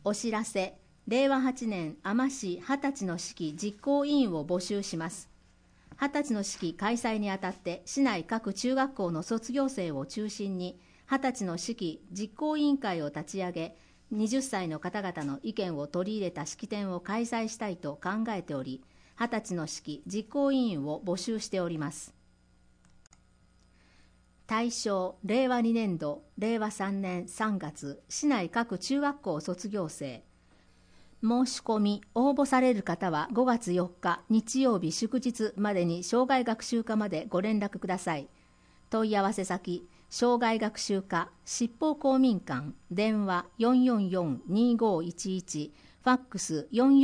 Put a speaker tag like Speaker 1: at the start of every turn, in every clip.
Speaker 1: お知らせ、令和8年海士20歳の式実行委員を募集します。20歳の式開催にあたって市内各中学校の卒業生を中心に20歳の式実行委員会を立ち上げ、20歳の方々の意見を取り入れた式典を開催したいと考えており、20歳の式実行委員を募集しております。対象、令和2年度、令和3年3月、市内各中学校卒業生。申し込み、応募される方は5月4日日曜日祝日までに障害学習課までご連絡ください。問い合わせ先、障害学習課執法公民館、電話444-2511、ファックス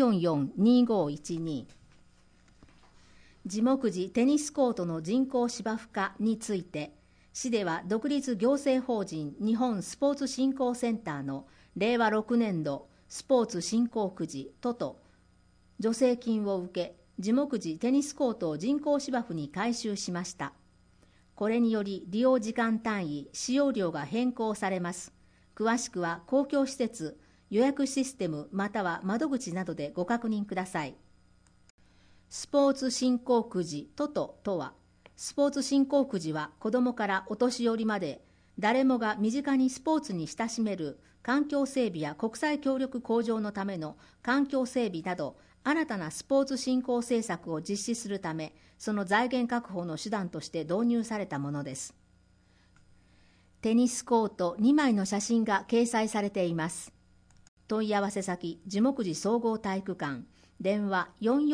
Speaker 1: 444-2512。地木寺テニスコートの人工芝生化について、市では独立行政法人日本スポーツ振興センターの令和6年度スポーツ振興くじ都と助成金を受け、地木寺テニスコートを人工芝生に改修しました。これにより利用時間単位、使用料が変更されます。詳しくは公共施設、予約システムまたは窓口などでご確認ください。スポーツ振興くじ都とは、スポーツ振興くじは子どもからお年寄りまで誰もが身近にスポーツに親しめる環境整備や国際協力向上のための環境整備など新たなスポーツ振興政策を実施するため、その財源確保の手段として導入されたものです。テニスコート2枚の写真が掲載されています。問い合わせ先、樹木寺総合体育館、電話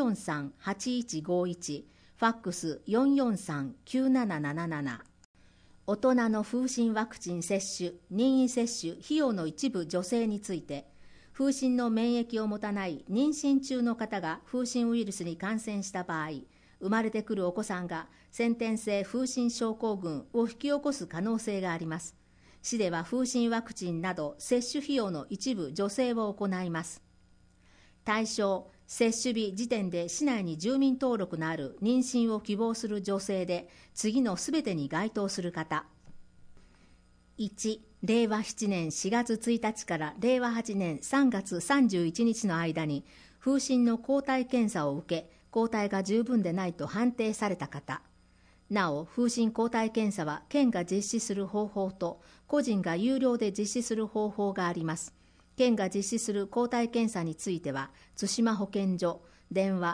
Speaker 1: 443-8151、ファックス443-9777。大人の風疹ワクチン接種、任意接種、費用の一部助成について、風疹の免疫を持たない妊娠中の方が風疹ウイルスに感染した場合、生まれてくるお子さんが先天性風疹症候群を引き起こす可能性があります。市では風疹ワクチンなど接種費用の一部助成を行います。対象、接種日時点で市内に住民登録のある妊娠を希望する女性で、次のすべてに該当する方。1、令和7年4月1日から令和8年3月31日の間に風疹の抗体検査を受け、抗体が十分でないと判定された方。なお、風疹抗体検査は県が実施する方法と個人が有料で実施する方法があります。県が実施する抗体検査については、津島保健所、電話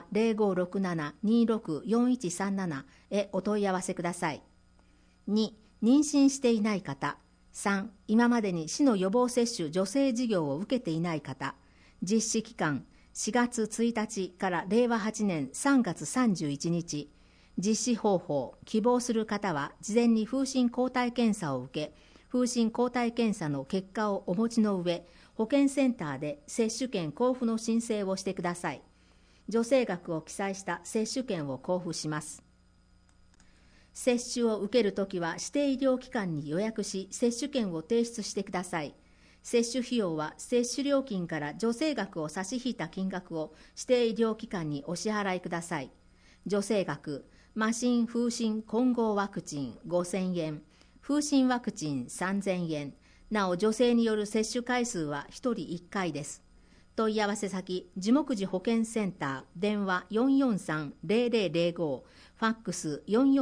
Speaker 1: 0567-264137 へお問い合わせください。2、妊娠していない方。3、今までに市の予防接種助成事業を受けていない方。実施期間、4月1日から令和8年3月31日。実施方法、希望する方は、事前に風疹抗体検査を受け、風疹抗体検査の結果をお持ちの上、保健センターで接種券交付の申請をしてください。助成額を記載した接種券を交付します。接種を受けるときは指定医療機関に予約し、接種券を提出してください。接種費用は接種料金から助成額を差し引いた金額を指定医療機関にお支払いください。助成額、麻疹風疹混合ワクチン5000円、風疹ワクチン3000円。なお、助成による接種回数は1人1回です。問い合わせ先、樹木寺保健センター、電話443-0005、ファックス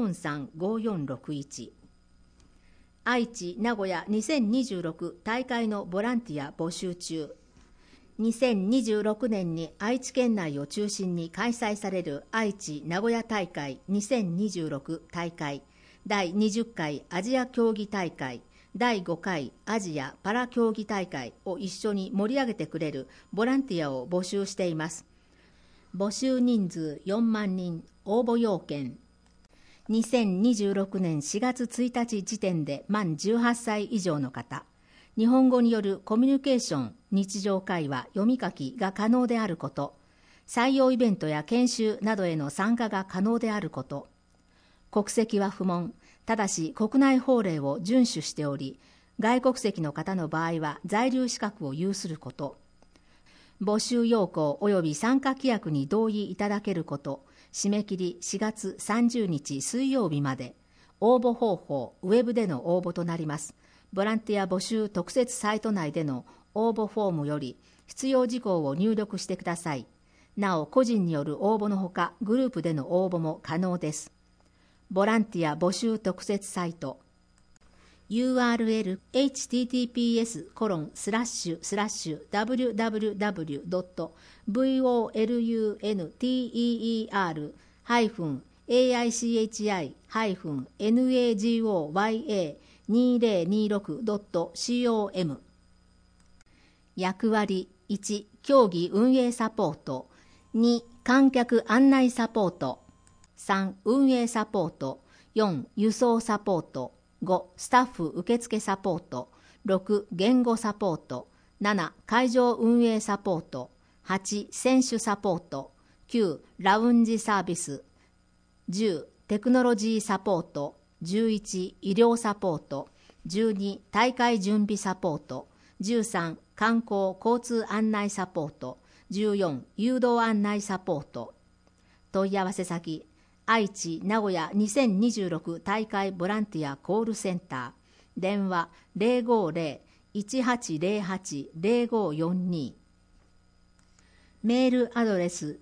Speaker 1: 443-5461。愛知・名古屋2026大会のボランティア募集中。2026年に愛知県内を中心に開催される愛知・名古屋大会2026大会、第20回アジア競技大会、第5回アジアパラ競技大会を一緒に盛り上げてくれるボランティアを募集しています。募集人数4万人、応募要件。2026年4月1日時点で満18歳以上の方。日本語によるコミュニケーション、日常会話、読み書きが可能であること。採用イベントや研修などへの参加が可能であること。国籍は不問。ただし国内法令を遵守しており、外国籍の方の場合は在留資格を有すること。募集要項及び参加規約に同意いただけること。締め切り4月30日水曜日まで。応募方法、ウェブでの応募となります。ボランティア募集特設サイト内での応募フォームより必要事項を入力してください。なお、個人による応募のほか、グループでの応募も可能です。ボランティア募集特設サイト。URL https://www.volunteer-nagoya2026.com。 役割1、競技運営サポート。2、観客案内サポート。3、運営サポート。4、輸送サポート。5、スタッフ受付サポート。6、言語サポート。7、会場運営サポート。8、選手サポート。9、ラウンジサービス。10、テクノロジーサポート。11、医療サポート。12、大会準備サポート。13、観光交通案内サポート。14、誘導案内サポート。問い合わせ先、愛知・名古屋2026大会ボランティアコールセンター。電話 050-1808-0542。メールアドレス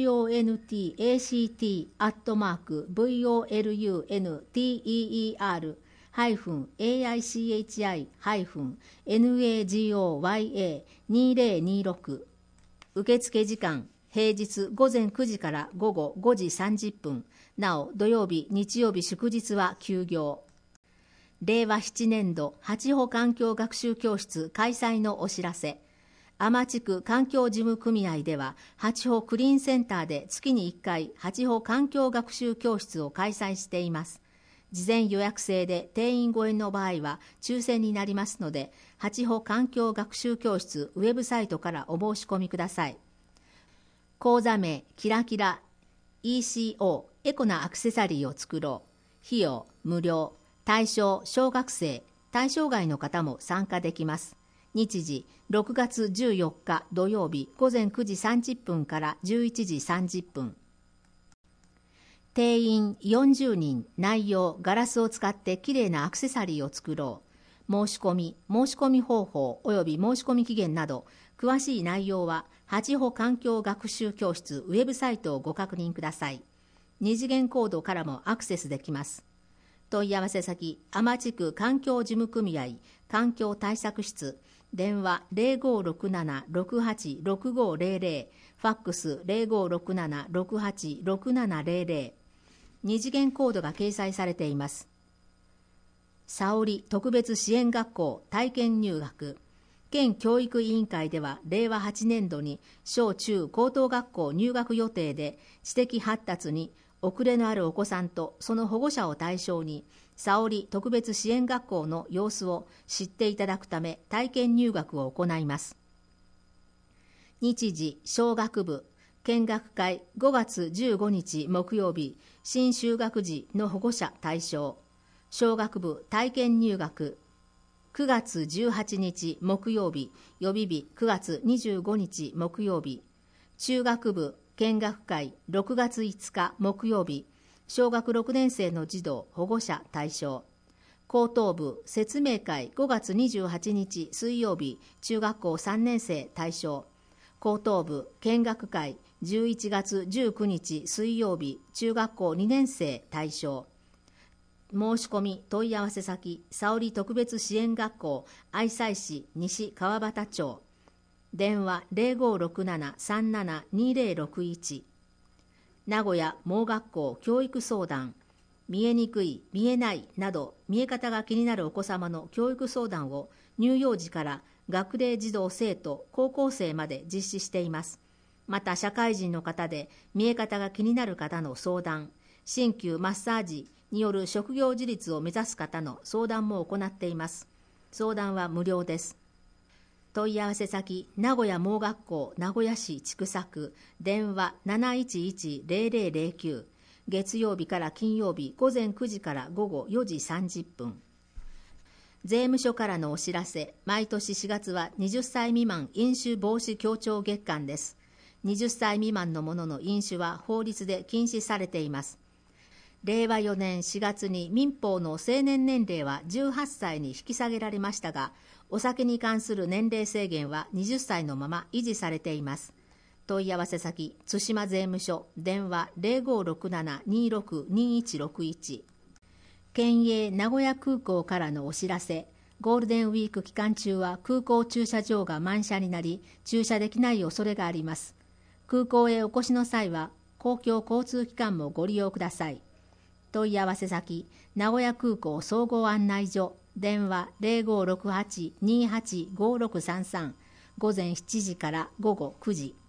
Speaker 1: contact@volunteer-aichi-nagoya2026。受付時間、平日午前9時から午後5時30分。なお、土曜日、日曜日、祝日は休業。令和7年度八保環境学習教室開催のお知らせ。天地区環境事務組合では、八保クリーンセンターで月に1回、八保環境学習教室を開催しています。事前予約制で定員超えの場合は抽選になりますので、八保環境学習教室ウェブサイトからお申し込みください。講座名、キラキラ ECO エコなアクセサリーを作ろう。費用無料。対象小学生、対象外の方も参加できます。日時6月14日土曜日午前9時30分から11時30分。定員40人。内容、ガラスを使ってきれいなアクセサリーを作ろう。申し込み方法および申し込み期限など詳しい内容は八保環境学習教室ウェブサイトをご確認ください。二次元コードからもアクセスできます。問い合わせ先、天地区環境事務組合環境対策室。電話 0567-686500、ファックス 0567-686700。二次元コードが掲載されています。沙織特別支援学校体験入学。県教育委員会では令和8年度に小中高等学校入学予定で知的発達に遅れのあるお子さんとその保護者を対象に沙織特別支援学校の様子を知っていただくため体験入学を行います。日時、小学部見学会5月15日木曜日新就学時の保護者対象。小学部体験入学9月18日木曜日予備日9月25日木曜日。中学部見学会6月5日木曜日小学6年生の児童保護者対象。高等部説明会5月28日水曜日中学校3年生対象。高等部見学会11月19日水曜日中学校2年生対象。申し込み問い合わせ先、沙織特別支援学校愛西市西川端町。電話 0567-372061。名古屋盲学校教育相談。見えにくい、見えないなど見え方が気になるお子様の教育相談を乳幼児から学齢児童生徒高校生まで実施しています。また社会人の方で見え方が気になる方の相談、鍼灸マッサージによる職業自立を目指す方の相談も行っています。相談は無料です。問い合わせ先、名古屋盲学校名古屋市千種区。電話 711-0009。月曜日から金曜日午前9時から午後4時30分。税務署からのお知らせ。毎年4月は20歳未満飲酒防止協調月間です。20歳未満の者の飲酒は法律で禁止されています。令和4年4月に民法の成年年齢は18歳に引き下げられましたが、 お酒に関する年齢制限は20歳のまま維持されています。問い合わせ先、津島税務署、電話 0567-262161。県営名古屋空港からのお知らせ。ゴールデンウィーク期間中は空港駐車場が満車になり、駐車できない恐れがあります。空港へお越しの際は、公共交通機関もご利用ください。問い合わせ先、名古屋空港総合案内所、電話 0568-285633、午前7時から午後9時。